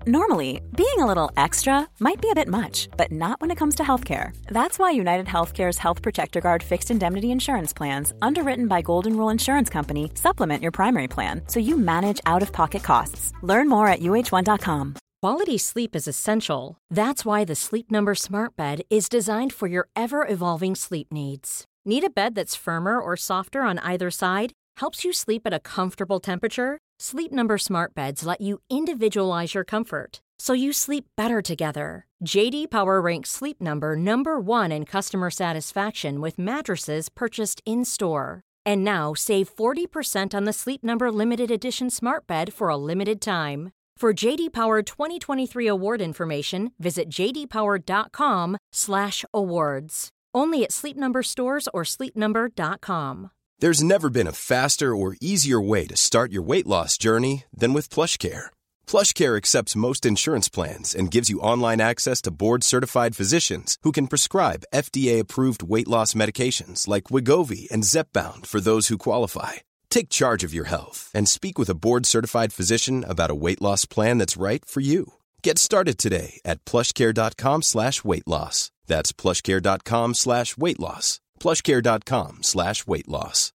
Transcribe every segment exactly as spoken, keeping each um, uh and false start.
Normally, being a little extra might be a bit much, but not when it comes to healthcare. That's why United Healthcare's Health Protector Guard fixed indemnity insurance plans, underwritten by Golden Rule Insurance Company, supplement your primary plan so you manage out-of-pocket costs. Learn more at U H one dot com. Quality sleep is essential. That's why the Sleep Number Smart Bed is designed for your ever-evolving sleep needs. Need a bed that's firmer or softer on either side? Helps you sleep at a comfortable temperature? Sleep Number Smart Beds let you individualize your comfort, so you sleep better together. J D Power ranks Sleep Number number one in customer satisfaction with mattresses purchased in-store. And now, save forty percent on the Sleep Number Limited Edition Smart Bed for a limited time. For J D Power twenty twenty-three award information, visit j d power dot com slash awards. Only at Sleep Number stores or sleep number dot com. There's never been a faster or easier way to start your weight loss journey than with PlushCare. PlushCare accepts most insurance plans and gives you online access to board-certified physicians who can prescribe F D A-approved weight loss medications like Wegovy and Zepbound for those who qualify. Take charge of your health and speak with a board-certified physician about a weight loss plan that's right for you. Get started today at plushcare.com slash weight loss. That's plushcare.com slash weight loss. plushcare.com slash weight loss.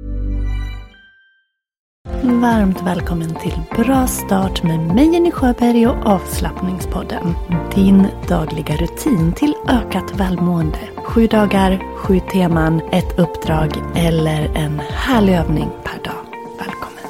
Varmt välkommen till Bra start med mig Jenny Sjöberg och Avslappningspodden. Din dagliga rutin till ökat välmående. Sju dagar, sju teman, ett uppdrag eller en härlig övning per dag. Välkommen!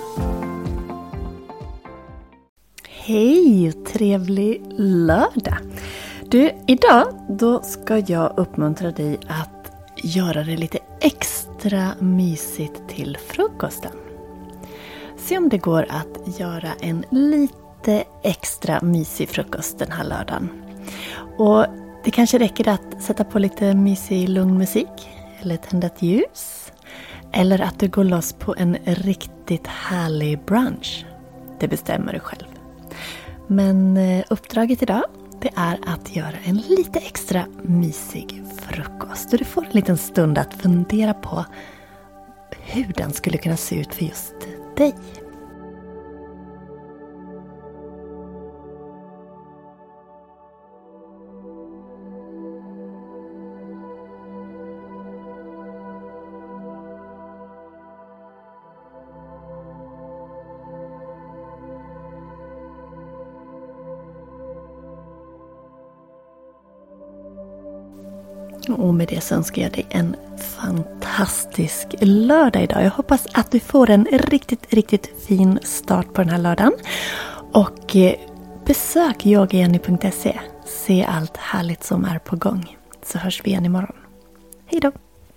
Hej och trevlig lördag! Du, idag då ska jag uppmuntra dig att göra det lite extra mysigt till frukosten. Se om det går att göra en lite extra mysig frukost den här lördagen. Och det kanske räcker att sätta på lite mysig lugn musik eller tända ett ljus. Eller att du går loss på en riktigt härlig brunch. Det bestämmer du själv. Men uppdraget idag, det är att göra en lite extra mysig frukost. Och du får en liten stund att fundera på hur den skulle kunna se ut för just dig. Och med det så önskar jag dig en fantastisk lördag idag. Jag hoppas att du får en riktigt, riktigt fin start på den här lördagen. Och besök yoga jenny punkt se. Se allt härligt som är på gång. Så hörs vi igen imorgon. Hej då!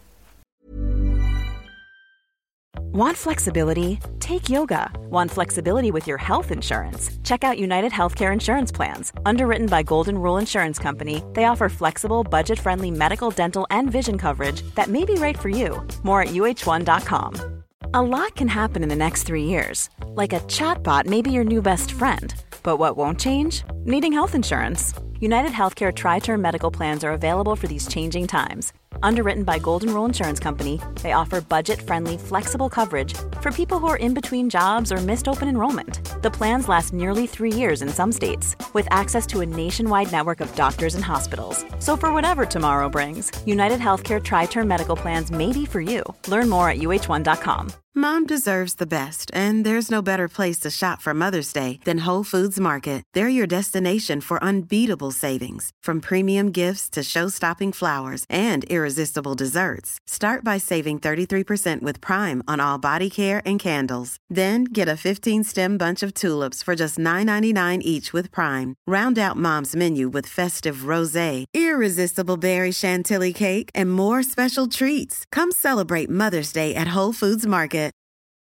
Want flexibility? Take yoga. Want flexibility with your health insurance? Check out United Healthcare Insurance Plans. Underwritten by Golden Rule Insurance Company, they offer flexible, budget-friendly medical, dental, and vision coverage that may be right for you. More at U H one dot com. A lot can happen in the next three years. Like a chatbot may be your new best friend. But what won't change? Needing health insurance. United Healthcare Tri-Term Medical Plans are available for these changing times. Underwritten by Golden Rule Insurance Company, they offer budget-friendly, flexible coverage for people who are in between jobs or missed open enrollment. The plans last nearly three years in some states, with access to a nationwide network of doctors and hospitals. So for whatever tomorrow brings, United Healthcare Tri-Term Medical Plans may be for you. Learn more at U H one dot com. Mom deserves the best, and there's no better place to shop for Mother's Day than Whole Foods Market. They're your destination for unbeatable savings, from premium gifts to show-stopping flowers and irresistible desserts. Start by saving thirty-three percent with Prime on all body care and candles. Then get a fifteen-stem bunch of tulips for just nine ninety-nine each with Prime. Round out Mom's menu with festive rosé, irresistible berry chantilly cake, and more special treats. Come celebrate Mother's Day at Whole Foods Market.